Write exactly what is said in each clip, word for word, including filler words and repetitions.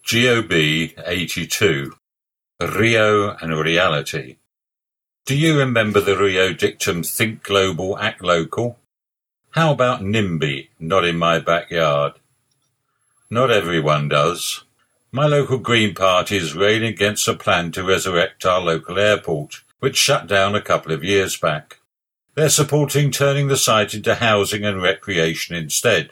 G O B eighty-two, Rio and Reality. Do you remember the Rio dictum, think global, act local? How about NIMBY, not in my backyard? Not everyone does. My local Green Party is railing against a plan to resurrect our local airport, which shut down a couple of years back. They're supporting turning the site into housing and recreation instead.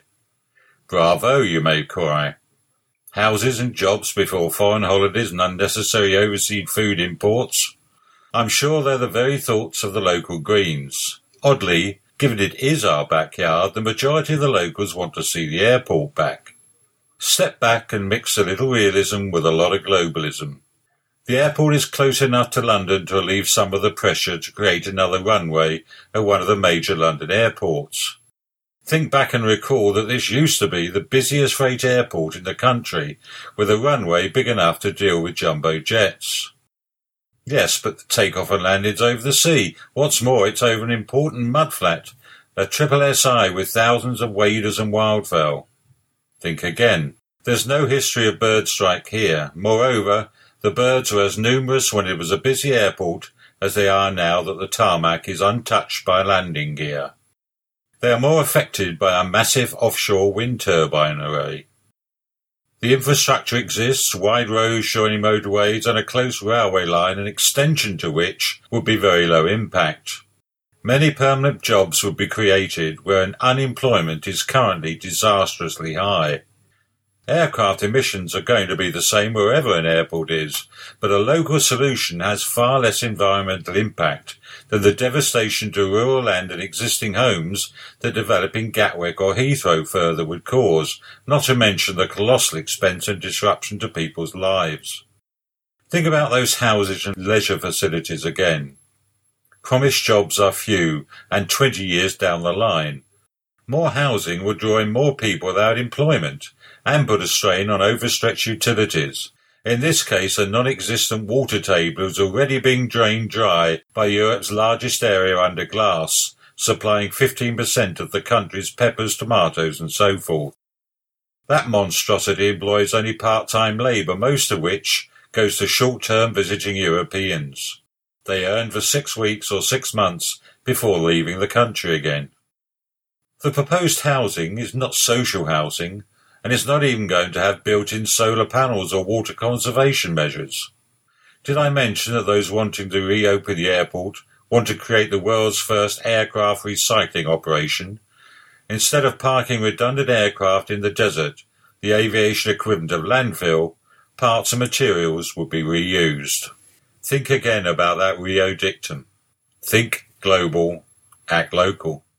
Bravo, you may cry. Houses and jobs before foreign holidays and unnecessary overseas food imports. I'm sure they're the very thoughts of the local Greens. Oddly, given it is our backyard, the majority of the locals want to see the airport back. Step back and mix a little realism with a lot of globalism. The airport is close enough to London to relieve some of the pressure to create another runway at one of the major London airports. Think back and recall that this used to be the busiest freight airport in the country, with a runway big enough to deal with jumbo jets. Yes, but the takeoff and landing's over the sea. What's more, it's over an important mudflat, a triple S I with thousands of waders and wildfowl. Think again. There's no history of bird strike here. Moreover, the birds were as numerous when it was a busy airport as they are now that the tarmac is untouched by landing gear. They are more affected by a massive offshore wind turbine array. The infrastructure exists, wide roads joining motorways and a close railway line, an extension to which would be very low impact. Many permanent jobs would be created where unemployment is currently disastrously high. Aircraft emissions are going to be the same wherever an airport is, but a local solution has far less environmental impact than the devastation to rural land and existing homes that developing Gatwick or Heathrow further would cause, not to mention the colossal expense and disruption to people's lives. Think about those houses and leisure facilities again. Promised jobs are few, and twenty years down the line. More housing would draw in more people without employment, and put a strain on overstretched utilities. In this case, a non-existent water table is already being drained dry by Europe's largest area under glass, supplying fifteen percent of the country's peppers, tomatoes and so forth. That monstrosity employs only part-time labour, most of which goes to short-term visiting Europeans. They earn for six weeks or six months before leaving the country again. The proposed housing is not social housing, and it's not even going to have built-in solar panels or water conservation measures. Did I mention that those wanting to reopen the airport want to create the world's first aircraft recycling operation? Instead of parking redundant aircraft in the desert, the aviation equivalent of landfill, parts and materials would be reused. Think again about that Rio dictum. Think global, act local.